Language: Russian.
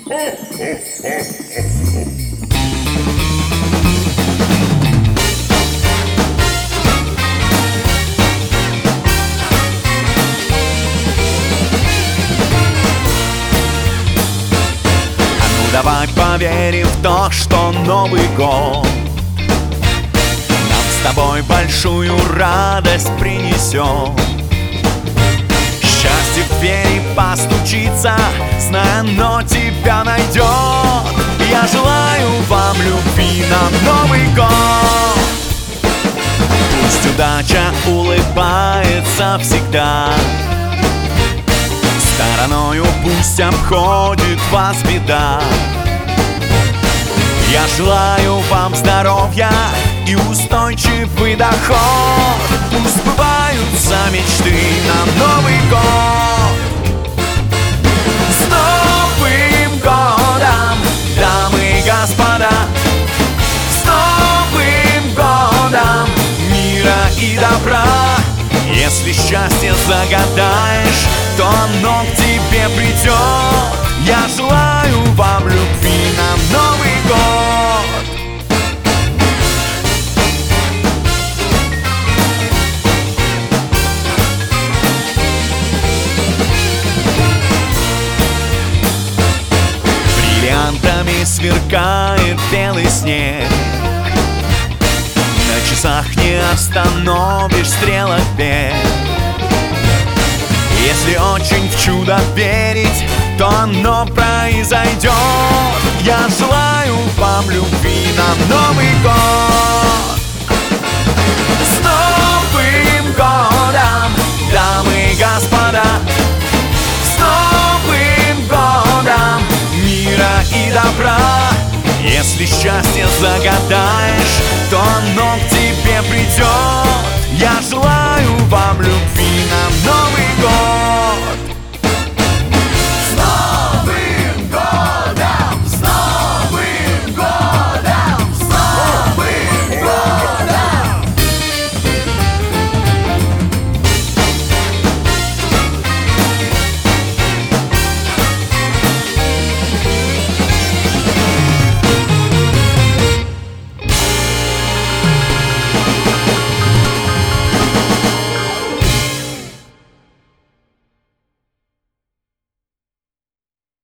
Давай поверим в то, что Новый год нам с тобой большую радость принесет. Счастье в двери постучится, зная, оно тебя найдет. Я желаю вам любви на Новый год. Пусть удача улыбается всегда, стороною пусть обходит вас беда. Я желаю вам здоровья и устойчивый доход. Пусть сбываются мечты на Новый год. С Новым годом, дамы и господа! С Новым годом мира и добра! Если счастье загадаешь, то оно к тебе придет. Я желаю вам любви на Новый год. Бриллиантами сверкает белый снег, на часах не остановишь стрелок бег. Если очень в чудо верить, то оно произойдет. Я желаю вам любви на Новый год. С Новым годом, дамы и господа! С Новым годом мира и добра! Если счастье загадаешь, то оно к тебе придет. Я желаю вам любви на Новый год.